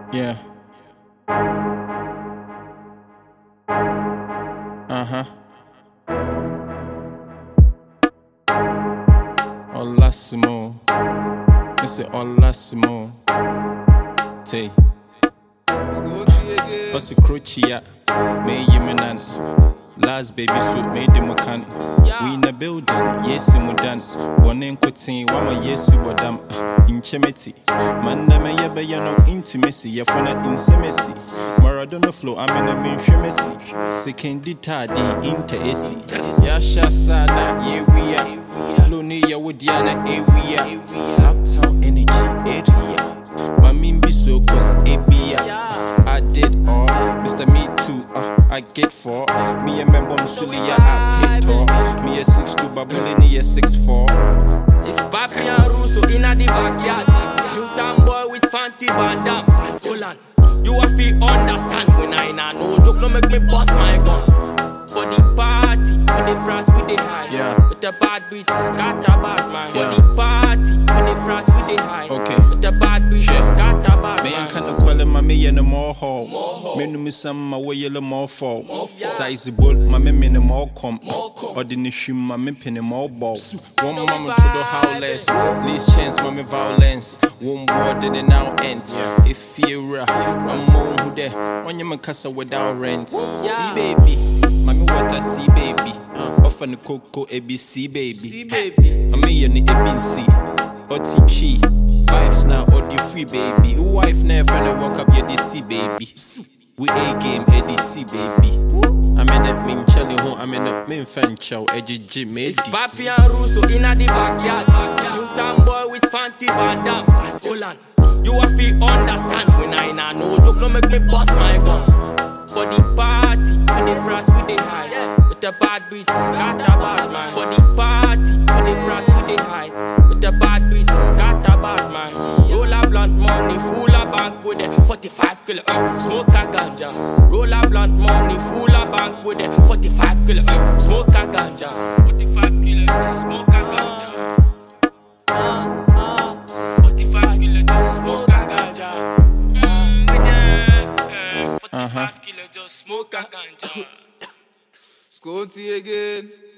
Yeah. Olasimo. It's Olasimo. Tay. What's a crochet? May Yemenan. Last baby suit made them a can. We in the building, yes, in dance. One in Cotin, one yes, Bodam. In Chemeti. Man, the Mayaba, you know, intimacy. You're for not intimacy. Maradona flow, I'm in a main Chemesi. Second dita, the inter-AC. Yasha Sada, yeah, we are. Flow near with Yana, we are. Uptown energy, area. My mean be so, cause ABA. I did all, Mr. Me Too, I get 4. Me and my bomb Sulia, I hit all. Me a 6'2", Babulini a 6'4". It's Papi and Russo in the backyard. New town boy with Fanti Van Dam. Hold on, you a feel understand when I know joke, no make me bust my gun. For the party, with the France, with the high. Yeah. With the bad bitch, scatter bad man. For the party, with the France, with the high. Okay. With the bad bitch, scatter bad Me man. and kinda call my me and the more hall. Me no me some my way yellow more fall. Size bull, my me in the more come. Or the nation, my me pin the more ball. One mama to the howless. Least chance, mommy violence. One word that it now ends. If you're I'm more who there. On your casa without rent. See baby. Mommy what I see baby. Off on the cocoa ABC baby. See baby. I'm me and the ABC. OTG. Vibes now, audio free baby. Who wife never finna walk up your DC baby. We A game, ADC baby. I'm in a min chelly home, I'm in a min fan chow, EGG made. It's Papi and Russo in the backyard. New town boy with Fanti Van Dam. Hold on, you a feel understand when I know joke, no make me bust my gun. For the party, with the France, with the high. With the bad bitch, scatter bad man. For the party, with the France, with the high. With the bad bitch, scatter bad man. Roll a blunt money, full of bank with it. 45 kilo, smoke a ganja. Roll a blunt money, full of bank with it. 45 kilo, smoke a ganja. 45 kilos, smoke a ganja. 45 kilos, smoke a ganja. 45 kilos, just smoke a ganja. Scotty again.